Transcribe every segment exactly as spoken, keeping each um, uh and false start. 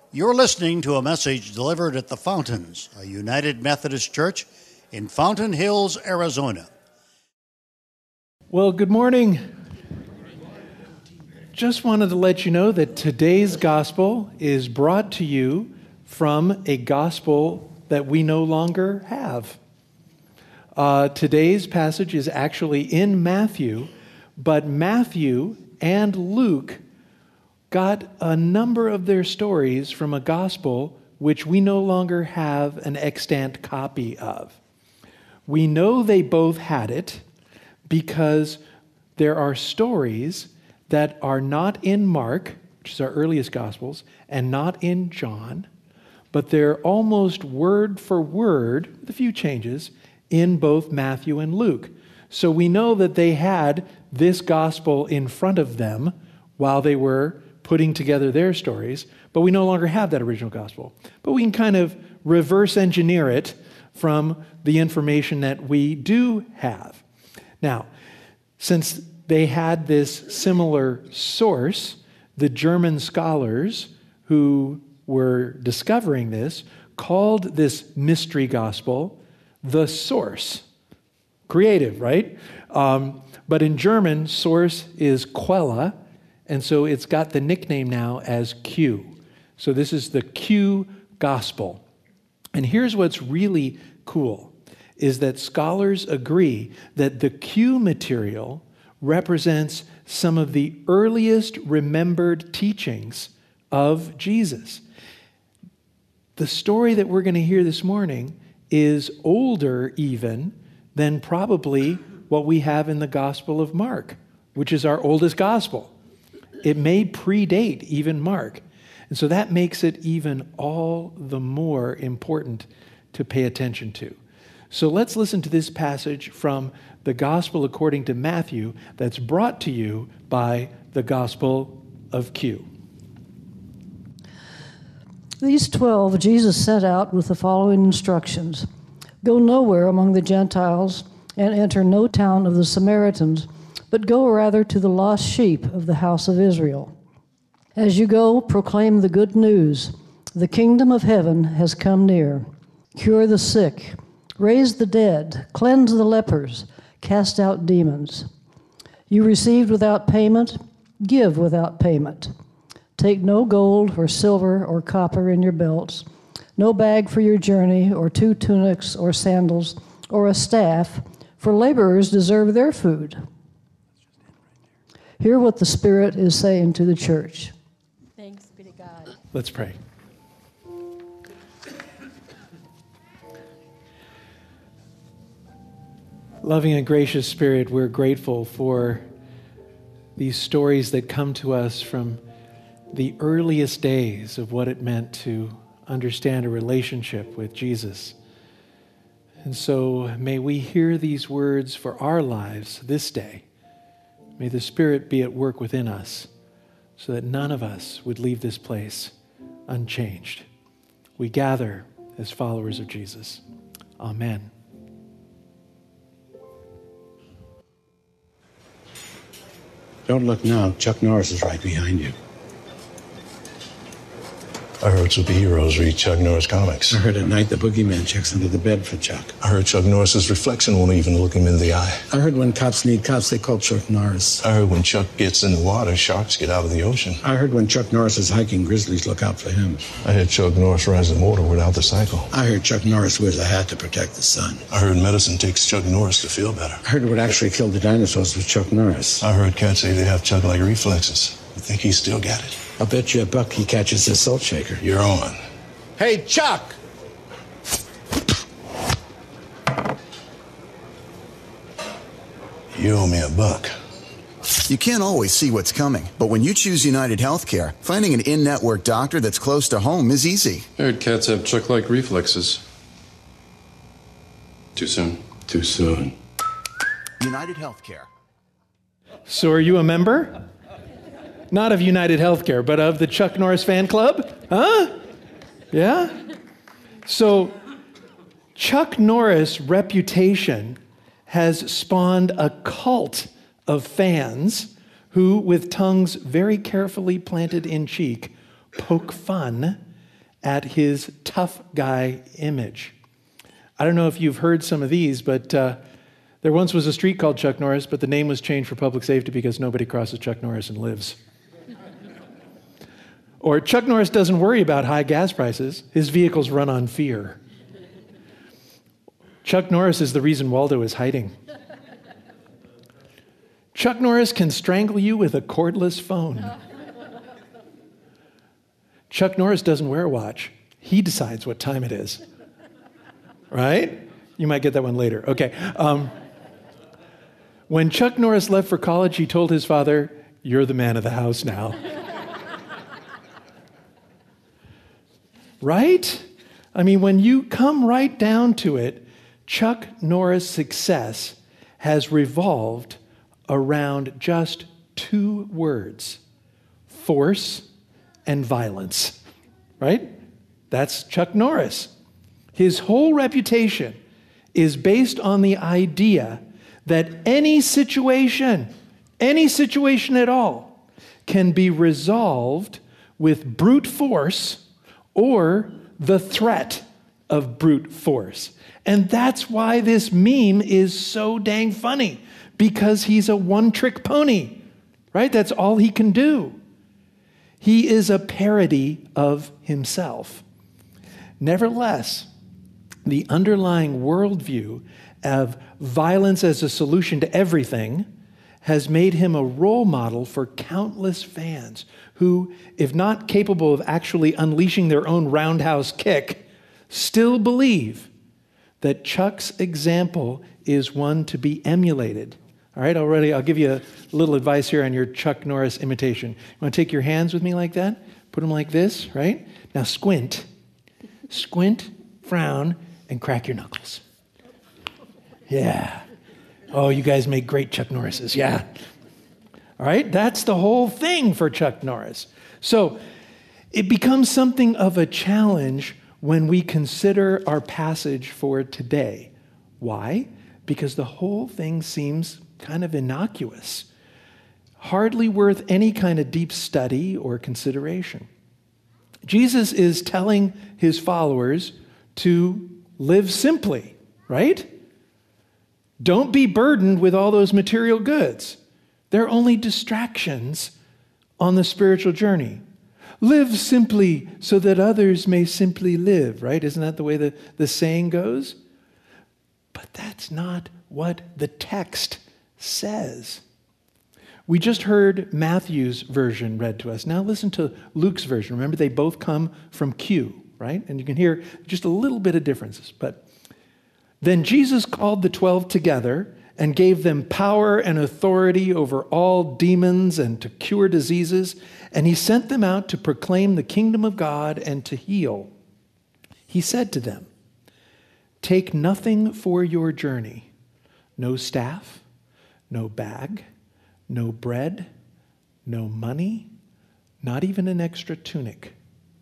You're listening to a message delivered at the Fountains, a United Methodist Church in Fountain Hills, Arizona. Well, good morning. Just wanted to let you know that today's gospel is brought to you from a gospel that we no longer have. Uh, today's passage is actually in Matthew, but Matthew and Luke got a number of their stories from a gospel which we no longer have an extant copy of. We know they both had it because there are stories that are not in Mark, which is our earliest gospels, and not in John, but they're almost word for word, with a few changes, in both Matthew and Luke. So we know that they had this gospel in front of them while they were putting together their stories, but we no longer have that original gospel. But we can kind of reverse engineer it from the information that we do have. Now, since they had this similar source, the German scholars who were discovering this called this mystery gospel the source. Creative, right? Um, but in German, source is Quelle, and so it's got the nickname now as Q. So this is the Q gospel. And here's what's really cool, is that scholars agree that the Q material represents some of the earliest remembered teachings of Jesus. The story that we're going to hear this morning is older even than probably what we have in the Gospel of Mark, which is our oldest gospel. It may predate even Mark. And so that makes it even all the more important to pay attention to. So let's listen to this passage from the Gospel according to Matthew that's brought to you by the Gospel of Q. These twelve Jesus sent out with the following instructions. Go nowhere among the Gentiles and enter no town of the Samaritans, but go rather to the lost sheep of the house of Israel. As you go, proclaim the good news. The kingdom of heaven has come near. Cure the sick, raise the dead, cleanse the lepers, cast out demons. You received without payment, give without payment. Take no gold or silver or copper in your belts, no bag for your journey, or two tunics or sandals, or a staff, for laborers deserve their food. Hear what the Spirit is saying to the church. Thanks be to God. Let's pray. Loving and gracious Spirit, we're grateful for these stories that come to us from the earliest days of what it meant to understand a relationship with Jesus. And so may we hear these words for our lives this day. May the Spirit be at work within us so that none of us would leave this place unchanged. We gather as followers of Jesus. Amen. Don't look now. Chuck Norris is right behind you. I heard superheroes read Chuck Norris comics. I heard at night the boogeyman checks under the bed for Chuck. I heard Chuck Norris's reflection won't even look him in the eye. I heard when cops need cops, they call Chuck Norris. I heard when Chuck gets in the water, sharks get out of the ocean. I heard when Chuck Norris is hiking, grizzlies look out for him. I heard Chuck Norris rides the motor without the cycle. I heard Chuck Norris wears a hat to protect the sun. I heard medicine takes Chuck Norris to feel better. I heard what actually killed the dinosaurs was Chuck Norris. I heard cats say they have Chuck-like reflexes. I think he's still got it. I'll bet you a buck he catches a salt shaker. You're on. Hey, Chuck! You owe me a buck. You can't always see what's coming, but when you choose United Healthcare, finding an in-network doctor that's close to home is easy. I heard cats have Chuck-like reflexes. Too soon. Too soon. United Healthcare. So are you a member? Not of United Healthcare, but of the Chuck Norris fan club? Huh? Yeah? So Chuck Norris' reputation has spawned a cult of fans who, with tongues very carefully planted in cheek, poke fun at his tough guy image. I don't know if you've heard some of these, but uh, there once was a street called Chuck Norris, but the name was changed for public safety because nobody crosses Chuck Norris and lives. Or Chuck Norris doesn't worry about high gas prices. His vehicles run on fear. Chuck Norris is the reason Waldo is hiding. Chuck Norris can strangle you with a cordless phone. Chuck Norris doesn't wear a watch. He decides what time it is. Right? You might get that one later. Okay. Um, when Chuck Norris left for college, he told his father, "You're the man of the house now." Right? I mean, when you come right down to it, Chuck Norris' success has revolved around just two words: force and violence. Right? That's Chuck Norris. His whole reputation is based on the idea that any situation, any situation at all, can be resolved with brute force or the threat of brute force. And that's why this meme is so dang funny, because he's a one-trick pony, right? That's all he can do. He is a parody of himself. Nevertheless, the underlying worldview of violence as a solution to everything has made him a role model for countless fans who, if not capable of actually unleashing their own roundhouse kick, still believe that Chuck's example is one to be emulated. All right, already I'll give you a little advice here on your Chuck Norris imitation. You want to take your hands with me like that? Put them like this, right? Now squint. Squint, frown, and crack your knuckles. Yeah. Oh, you guys make great Chuck Norrises. Yeah. All right, that's the whole thing for Chuck Norris. So it becomes something of a challenge when we consider our passage for today. Why? Because the whole thing seems kind of innocuous, hardly worth any kind of deep study or consideration. Jesus is telling his followers to live simply, right? Don't be burdened with all those material goods. They're only distractions on the spiritual journey. Live simply so that others may simply live, right? Isn't that the way the, the saying goes? But that's not what the text says. We just heard Matthew's version read to us. Now listen to Luke's version. Remember, they both come from Q, right? And you can hear just a little bit of differences. But then Jesus called the twelve together and gave them power and authority over all demons and to cure diseases. And he sent them out to proclaim the kingdom of God and to heal. He said to them, "Take nothing for your journey, no staff, no bag, no bread, no money, not even an extra tunic.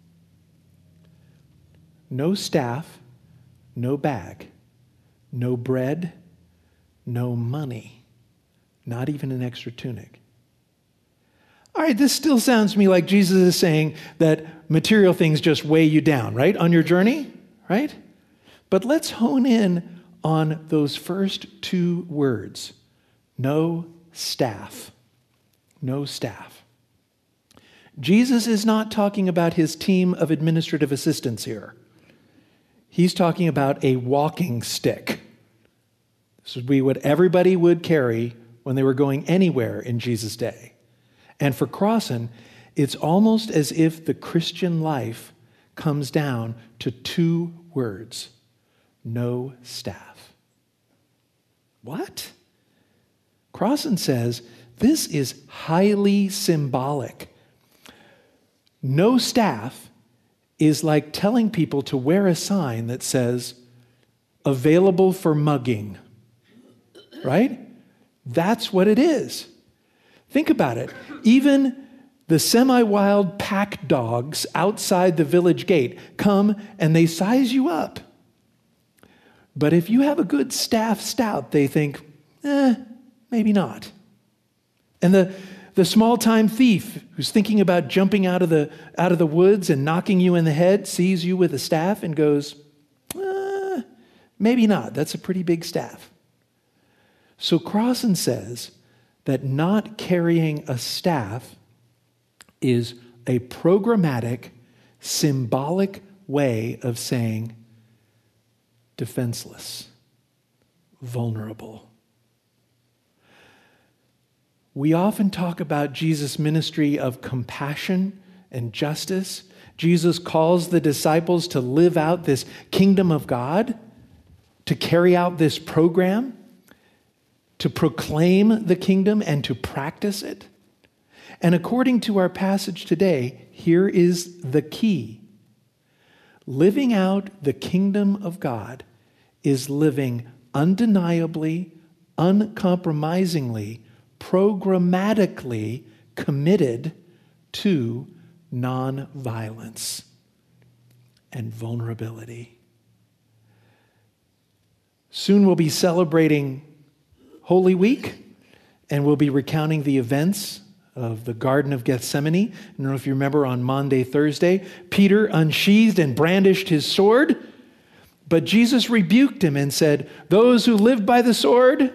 No staff, no bag, no bread, no money, not even an extra tunic." All right, this still sounds to me like Jesus is saying that material things just weigh you down, right, on your journey, right? But let's hone in on those first two words. No staff. No staff. Jesus is not talking about his team of administrative assistants here. He's talking about a walking stick. This would be what everybody would carry when they were going anywhere in Jesus' day. And for Crossan, it's almost as if the Christian life comes down to two words. No staff. What? Crossan says this is highly symbolic. No staff is like telling people to wear a sign that says, "Available for mugging." Right? That's what it is. Think about it. Even the semi-wild pack dogs outside the village gate come and they size you up. But if you have a good staff stout, they think, eh, maybe not. And the, The small-time thief who's thinking about jumping out of the out of the woods and knocking you in the head sees you with a staff and goes, uh, maybe not. That's a pretty big staff. So Crossan says that not carrying a staff is a programmatic, symbolic way of saying defenseless, vulnerable. We often talk about Jesus' ministry of compassion and justice. Jesus calls the disciples to live out this kingdom of God, to carry out this program, to proclaim the kingdom and to practice it. And according to our passage today, here is the key. Living out the kingdom of God is living undeniably, uncompromisingly, programmatically committed to nonviolence and vulnerability. Soon we'll be celebrating Holy Week, and we'll be recounting the events of the Garden of Gethsemane. I don't know if you remember on Maundy, Thursday, Peter unsheathed and brandished his sword, but Jesus rebuked him and said, "Those who live by the sword,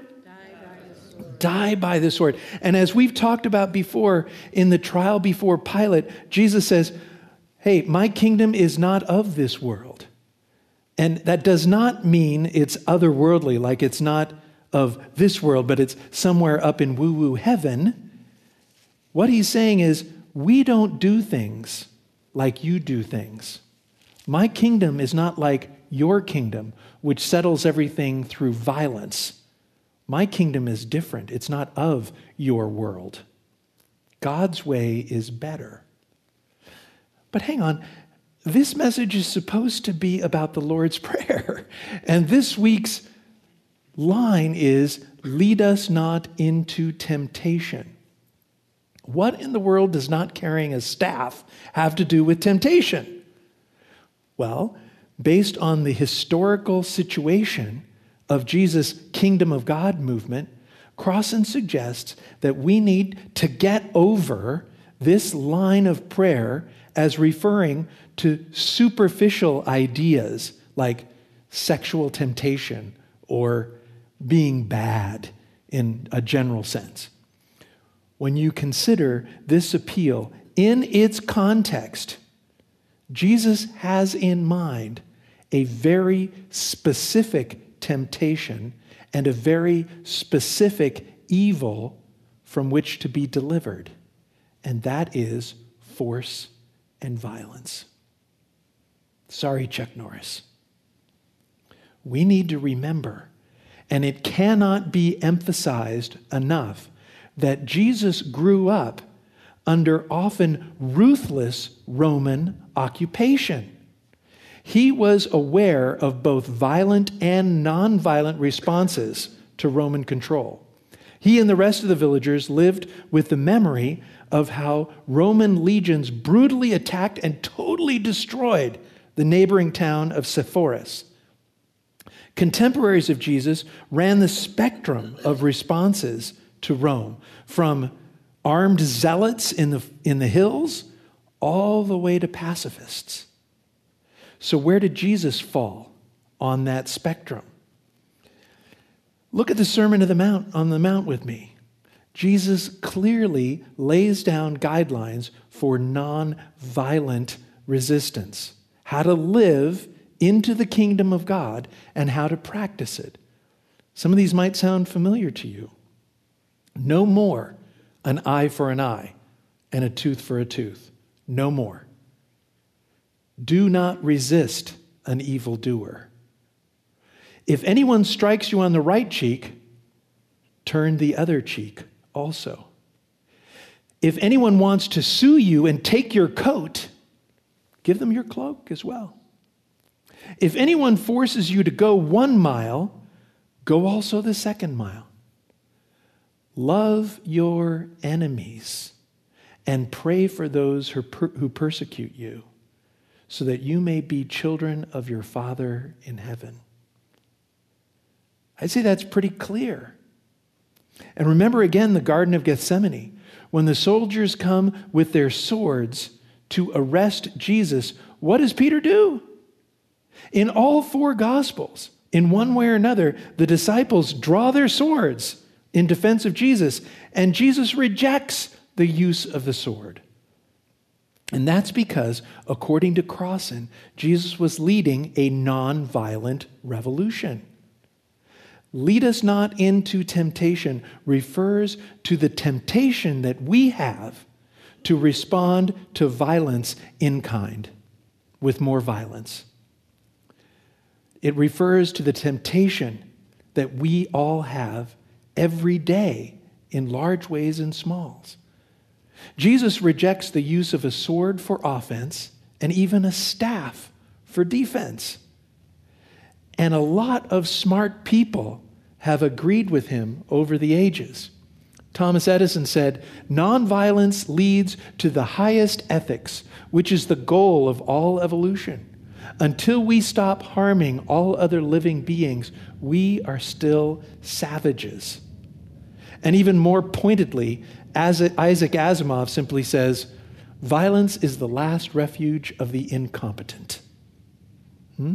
die by the sword." And as we've talked about before in the trial before Pilate, Jesus says, hey, my kingdom is not of this world. And that does not mean it's otherworldly, like it's not of this world, but it's somewhere up in woo-woo heaven. What he's saying is, we don't do things like you do things. My kingdom is not like your kingdom, which settles everything through violence. My kingdom is different. It's not of your world. God's way is better. But hang on, this message is supposed to be about the Lord's Prayer. And this week's line is, lead us not into temptation. What in the world does not carrying a staff have to do with temptation? Well, based on the historical situation of Jesus' kingdom of God movement, Crossan suggests that we need to get over this line of prayer as referring to superficial ideas like sexual temptation or being bad in a general sense. When you consider this appeal in its context, Jesus has in mind a very specific temptation and a very specific evil from which to be delivered, and that is force and violence. Sorry, Chuck Norris. We need to remember, and it cannot be emphasized enough, that Jesus grew up under often ruthless Roman occupation. He was aware of both violent and nonviolent responses to Roman control. He and the rest of the villagers lived with the memory of how Roman legions brutally attacked and totally destroyed the neighboring town of Sepphoris. Contemporaries of Jesus ran the spectrum of responses to Rome, from armed zealots in the, in the hills all the way to pacifists. So where did Jesus fall on that spectrum? Look at the Sermon of the Mount on the Mount with me. Jesus clearly lays down guidelines for non-violent resistance, how to live into the kingdom of God and how to practice it. Some of these might sound familiar to you. No more an eye for an eye and a tooth for a tooth. No more. Do not resist an evildoer. If anyone strikes you on the right cheek, turn the other cheek also. If anyone wants to sue you and take your coat, give them your cloak as well. If anyone forces you to go one mile, go also the second mile. Love your enemies and pray for those who, per- who persecute you, so that you may be children of your Father in heaven. I'd say that's pretty clear. And remember again the Garden of Gethsemane, When the soldiers come with their swords to arrest Jesus, what does Peter do? In all four Gospels, in one way or another, the disciples draw their swords in defense of Jesus, and Jesus rejects the use of the sword. And that's because, according to Crossan, Jesus was leading a nonviolent revolution. Lead us not into temptation refers to the temptation that we have to respond to violence in kind with more violence. It refers to the temptation that we all have every day in large ways and smalls. Jesus rejects the use of a sword for offense and even a staff for defense. And a lot of smart people have agreed with him over the ages. Thomas Edison said, "Nonviolence leads to the highest ethics, which is the goal of all evolution. Until we stop harming all other living beings, we are still savages." And even more pointedly, as Isaac Asimov simply says, "Violence is the last refuge of the incompetent." Hmm?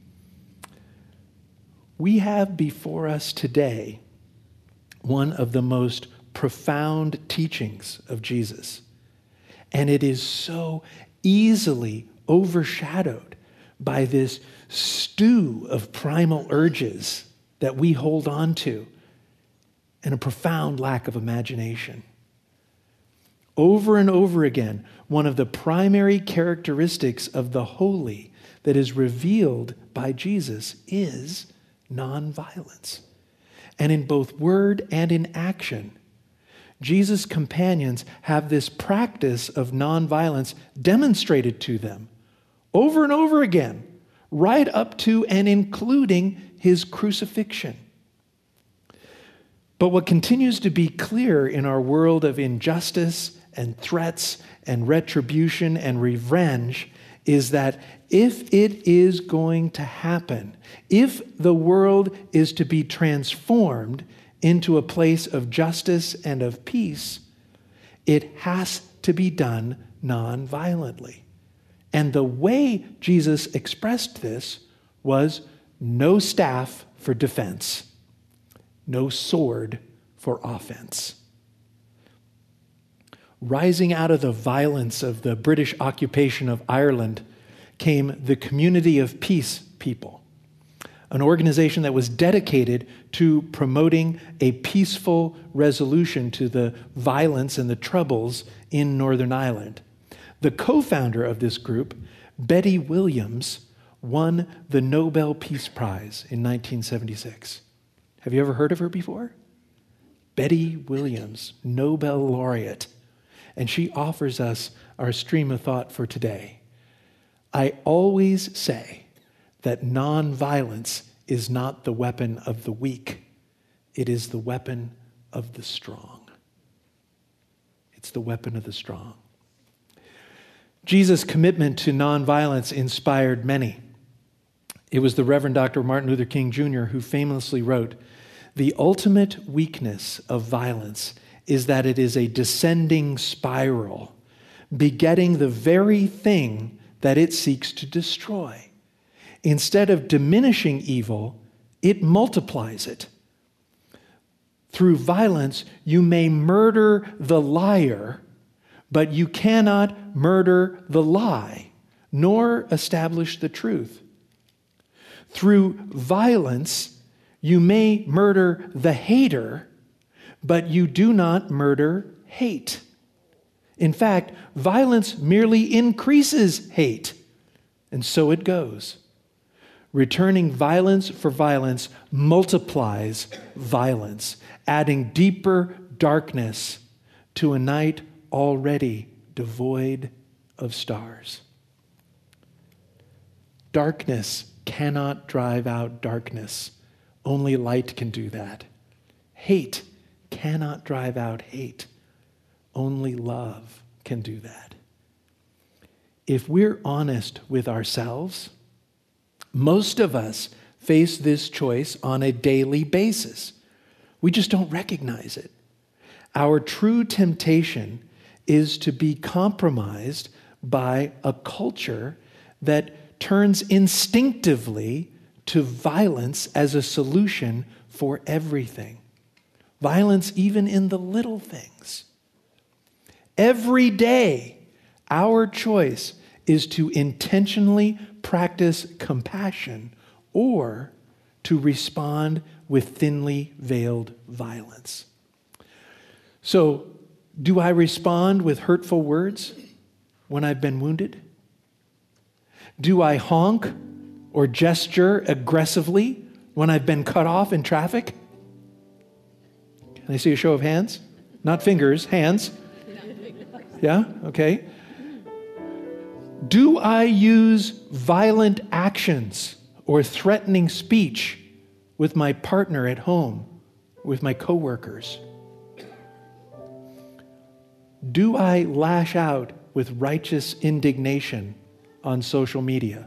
We have before us today one of the most profound teachings of Jesus, and it is so easily overshadowed by this stew of primal urges that we hold on to and a profound lack of imagination. Over and over again, one of the primary characteristics of the holy that is revealed by Jesus is nonviolence. And in both word and in action, Jesus' companions have this practice of nonviolence demonstrated to them over and over again, right up to and including his crucifixion. But what continues to be clear in our world of injustice and threats and retribution and revenge is that if it is going to happen, if the world is to be transformed into a place of justice and of peace, it has to be done non-violently. And the way Jesus expressed this was no staff for defense, no sword for offense. Rising out of the violence of the British occupation of Ireland came the Community of Peace people, an organization that was dedicated to promoting a peaceful resolution to the violence and the troubles in Northern Ireland. The co-founder of this group, Betty Williams, won the Nobel Peace Prize in nineteen seventy-six. Have you ever heard of her before? Betty Williams, Nobel laureate. And she offers us our stream of thought for today. I always say that nonviolence is not the weapon of the weak. It is the weapon of the strong. It's the weapon of the strong. Jesus' commitment to nonviolence inspired many. It was the Reverend Doctor Martin Luther King Junior who famously wrote, "The ultimate weakness of violence is that it is a descending spiral, begetting the very thing that it seeks to destroy. Instead of diminishing evil, it multiplies it. Through violence, you may murder the liar, but you cannot murder the lie, nor establish the truth. Through violence, you may murder the hater, but you do not murder hate. In fact, violence merely increases hate, and so it goes. Returning violence for violence multiplies violence, adding deeper darkness to a night already devoid of stars." Darkness cannot drive out darkness. Only light can do that. Hate cannot drive out hate. Only love can do that. If we're honest with ourselves, most of us face this choice on a daily basis. We just don't recognize it. Our true temptation is to be compromised by a culture that turns instinctively to violence as a solution for everything. Violence even in the little things. Every day, our choice is to intentionally practice compassion or to respond with thinly veiled violence. So, do I respond with hurtful words when I've been wounded? Do I honk or gesture aggressively when I've been cut off in traffic? Can I see a show of hands? Not fingers, hands. Yeah? Okay. Do I use violent actions or threatening speech with my partner at home, with my coworkers? Do I lash out with righteous indignation on social media?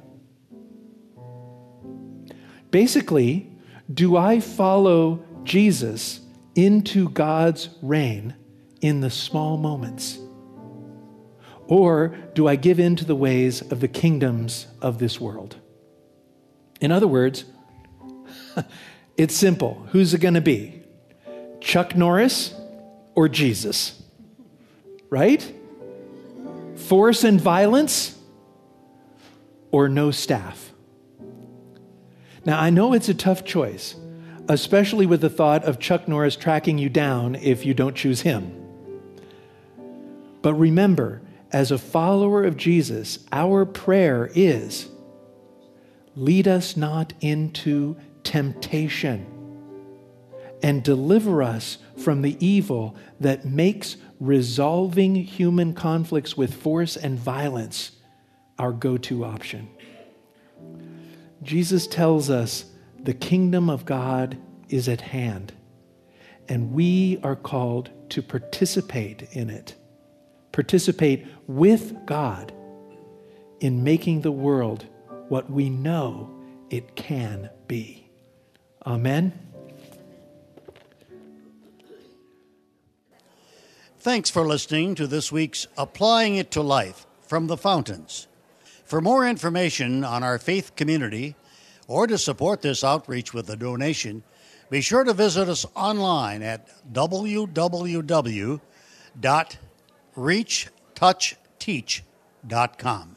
Basically, do I follow Jesus into God's reign in the small moments? Or do I give in to the ways of the kingdoms of this world? In other words, it's simple. Who's it going to be? Chuck Norris or Jesus? Right? Force and violence or no staff? Now, I know it's a tough choice, especially with the thought of Chuck Norris tracking you down if you don't choose him. But remember, as a follower of Jesus, our prayer is, lead us not into temptation and deliver us from the evil that makes resolving human conflicts with force and violence our go-to option. Jesus tells us the kingdom of God is at hand, and we are called to participate in it. Participate with God in making the world what we know it can be. Amen. Thanks for listening to this week's Applying It to Life from the Fountains. For more information on our faith community or to support this outreach with a donation, be sure to visit us online at w w w dot reach touch teach dot com.